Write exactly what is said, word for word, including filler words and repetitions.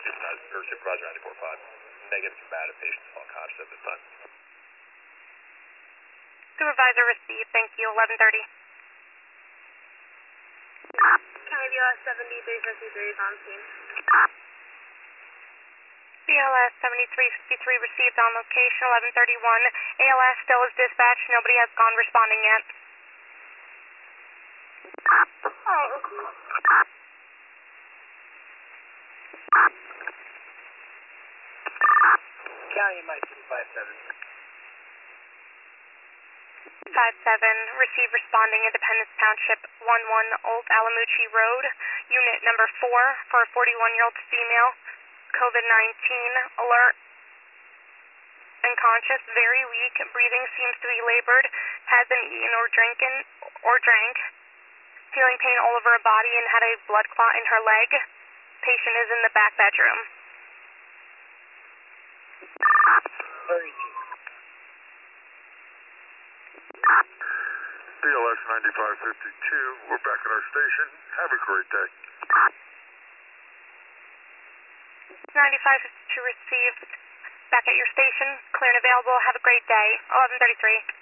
supervisor, or supervisor ninety-four five. Negative combative patients unconscious at this time. Supervisor received, thank you, eleven thirty. County B L S seventy-three fifty-three is on scene. B L S seventy-three fifty-three received on location, eleven thirty-one. A L S still is dispatched, nobody has gone responding yet. Alright, received. County M I two five seven. five seven, receive responding Independence Township one one Old Alamucci Road, unit number four for a forty-one-year-old female, COVID nineteen, alert, unconscious, very weak, breathing seems to be labored, hasn't eaten or drinking or drank, feeling pain all over her body and had a blood clot in her leg. Patient is in the back bedroom. thirty-two. B L S ninety-five fifty-two, we're back at our station. Have a great day. ninety-five fifty-two received. Back at your station. Clear and available. Have a great day. eleven thirty-three.